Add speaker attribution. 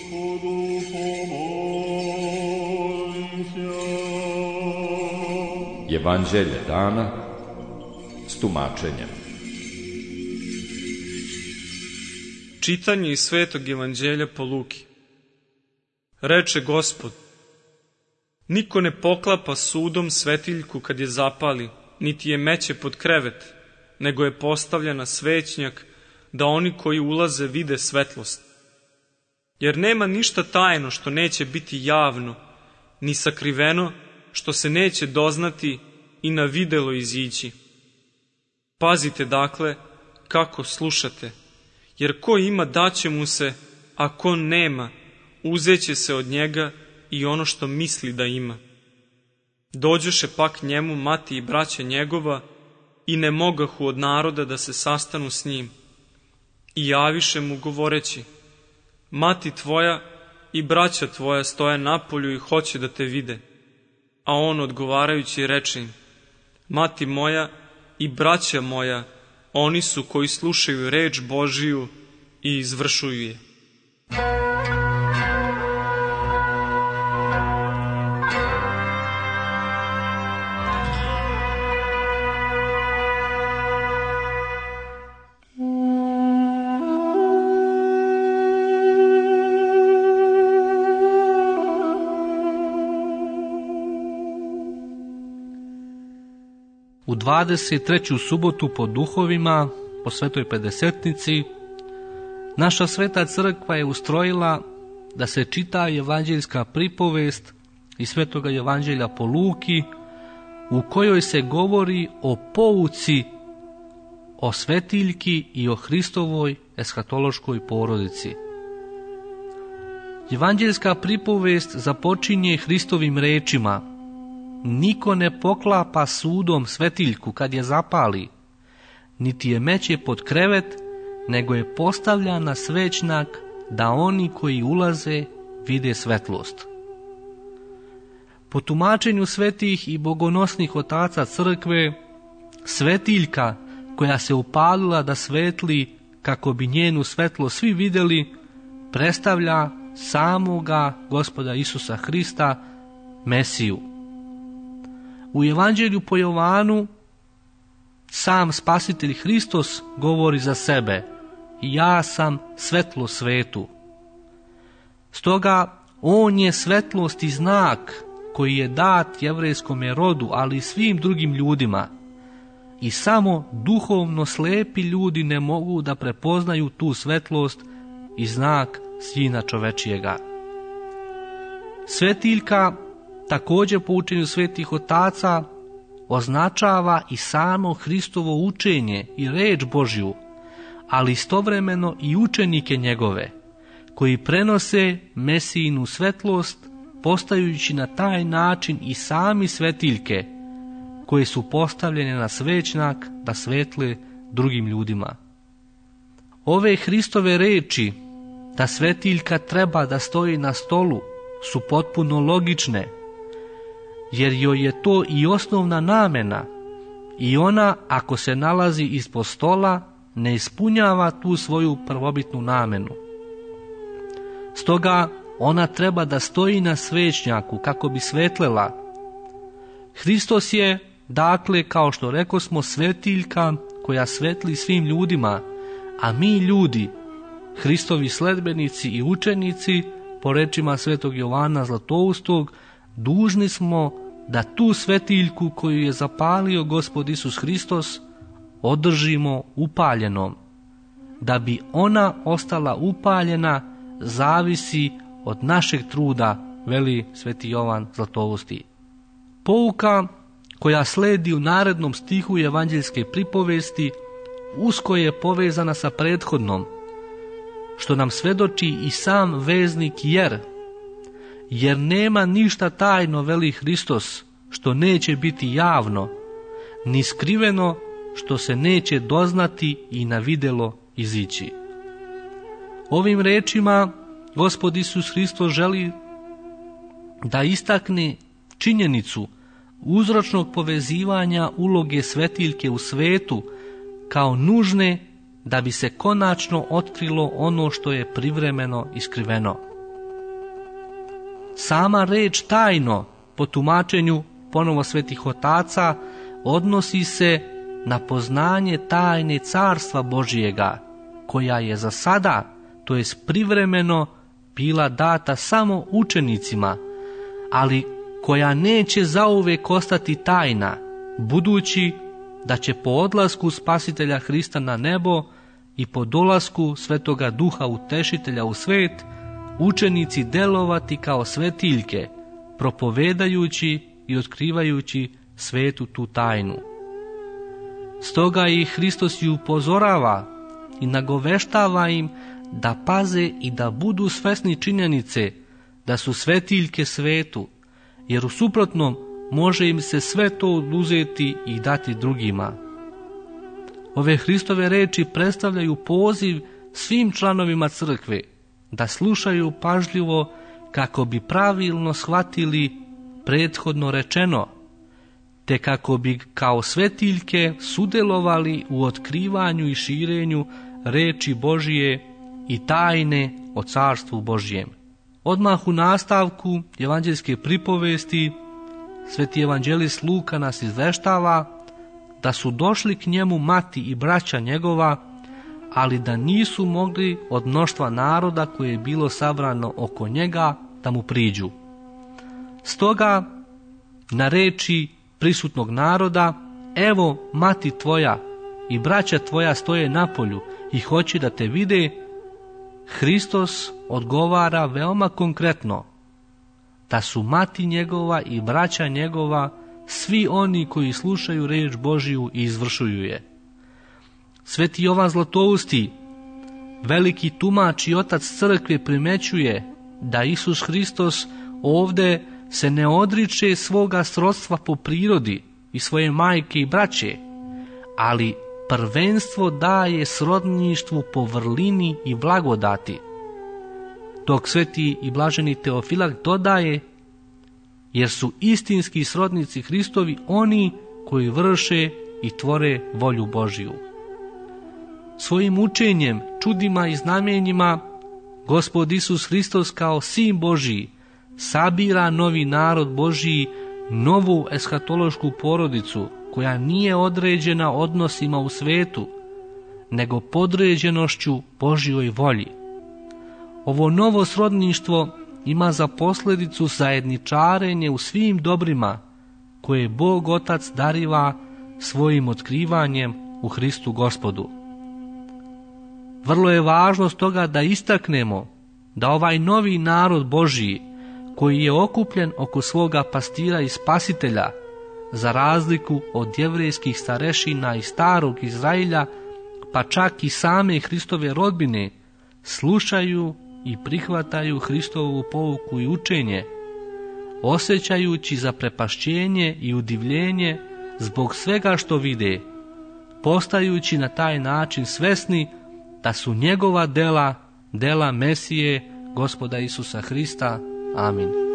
Speaker 1: Evanđelje dana s tumačenjem.
Speaker 2: Čitanje iz Svetog Evanđelja po Luki. Reče Gospod: niko ne poklapa sudom svetiljku kad je zapali, niti je meće pod krevet, nego je postavlja na svećnjak, da oni koji ulaze vide svetlost. Jer nema ništa tajno što neće biti javno, ni sakriveno što se neće doznati i na videlo izići. Pazite dakle kako slušate, jer ko ima daće mu se, a ko nema uzeće se od njega i ono što misli da ima. Dođoše pak njemu mati i braća njegova i ne mogahu od naroda da se sastanu s njim. I javiše mu govoreći: mati tvoja i braća tvoja stoje napolju i hoće da te vide. A on odgovarajući reče im: mati moja i braća moja, oni su koji slušaju reč Božiju i izvršuju je.
Speaker 3: U 23. subotu po duhovima, po svetoj pedesetnici, naša sveta crkva je ustrojila da se čita evanđeljska pripovest iz Svetoga Evanđelja po Luki, u kojoj se govori o pouci o svetiljki i o Hristovoj eshatološkoj porodici. Evanđeljska pripovest započinje Hristovim rečima: niko ne poklapa sudom svetiljku kad je zapali, niti je meće pod krevet, nego je postavlja na svećnjak, da oni koji ulaze vide svetlost. Po tumačenju svetih i bogonosnih otaca crkve, svetiljka koja se upalila da svetli kako bi njenu svetlo svi vidjeli, predstavlja samoga Gospoda Isusa Hrista, Mesiju. U Evanđelju po Jovanu sam Spasitelj Hristos govori za sebe: ja sam svetlo svetu. Stoga on je svetlost i znak koji je dat jevrejskom rodu, ali i svim drugim ljudima. I samo duhovno slepi ljudi ne mogu da prepoznaju tu svetlost i znak Sina čovečijega. Svetiljka, također po učenju svetih otaca, označava i samo Hristovo učenje i reč Božju, ali istovremeno i učenike njegove, koji prenose Mesijinu svetlost, postajući na taj način i sami svetiljke, koje su postavljene na svećnjak da svetle drugim ljudima. Ove Hristove reči da svetiljka treba da stoji na stolu su potpuno logične, jer joj je to i osnovna namena, i ona, ako se nalazi ispod stola, ne ispunjava tu svoju prvobitnu namenu. Stoga ona treba da stoji na svećnjaku kako bi svetlela. Hristos je, dakle, kao što rekosmo, svetiljka koja svetli svim ljudima, a mi ljudi, Hristovi sledbenici i učenici, po rečima svetog Jovana Zlatoustog, dužni smo da tu svetiljku koju je zapalio Gospod Isus Hristos održimo upaljenom. Da bi ona ostala upaljena zavisi od našeg truda, veli sveti Jovan Zlatousti. Pouka koja sledi u narednom stihu evanđeljske pripovesti usko je povezana sa prethodnom, što nam svedoči i sam veznik jer nema ništa tajno, veli Hristos, što neće biti javno, ni skriveno što se neće doznati i na videlo izići. Ovim rečima Gospod Isus Hristos želi da istakne činjenicu uzročnog povezivanja uloge svetiljke u svetu kao nužne da bi se konačno otkrilo ono što je privremeno iskriveno. sama reč tajno, po tumačenju ponovo svetih otaca, odnosi se na poznanje tajne carstva Božijega, koja je za sada, to jest privremeno, bila data samo učenicima, ali koja neće zauvek ostati tajna, budući da će po odlasku Spasitelja Hrista na nebo i po dolasku Svetoga Duha Utešitelja u svet, učenici delovati kao svetiljke, propovedajući i otkrivajući svetu tu tajnu. Stoga i Hristos ju upozorava i nagoveštava im da paze i da budu svesni činjenice da su svetiljke svetu, jer u suprotnom može im se sve to oduzeti i dati drugima. Ove Hristove reči predstavljaju poziv svim članovima crkve da slušaju pažljivo kako bi pravilno shvatili prethodno rečeno, te kako bi kao svetiljke sudjelovali u otkrivanju i širenju reči Božije i tajne o carstvu Božjem. Odmah u nastavku evanđeljske pripovesti sveti evanđelist Luka nas izveštava da su došli k njemu mati i braća njegova, ali da nisu mogli od mnoštva naroda koje je bilo sabrano oko njega da mu priđu. Stoga na reči prisutnog naroda, evo mati tvoja i braća tvoja stoje napolju i hoće da te vide, Hristos odgovara veoma konkretno da su mati njegova i braća njegova svi oni koji slušaju reč Božiju i izvršuju je. Sveti Jovan Zlatousti, veliki tumač i otac crkve, primećuje da Isus Hristos ovdje se ne odriče svoga srodstva po prirodi i svoje majke i braće, ali prvenstvo daje srodništvu po vrlini i blagodati. Dok sveti i blaženi Teofilak dodaje, jer su istinski srodnici Hristovi oni koji vrše i tvore volju Božiju. Svojim učenjem, čudima i znamenjima, Gospod Isus Hristos kao Sin Božiji sabira novi narod Božiji, novu eshatološku porodicu koja nije određena odnosima u svetu, nego podređenošću Božjoj volji. Ovo novo srodništvo ima za posljedicu zajedničarenje u svim dobrima koje Bog Otac dariva svojim otkrivanjem u Hristu Gospodu. Vrlo je važno stoga da istaknemo da ovaj novi narod Božji, koji je okupljen oko svoga pastira i spasitelja, za razliku od jevrejskih starešina i starog Izrailja, pa čak i same Hristove rodbine, slušaju i prihvataju Hristovu pouku i učenje, osjećajući zaprepašćenje i udivljenje zbog svega što vide, postajući na taj način svesni da su njegova dela Mesije, Gospoda Isusa Hrista. Amin.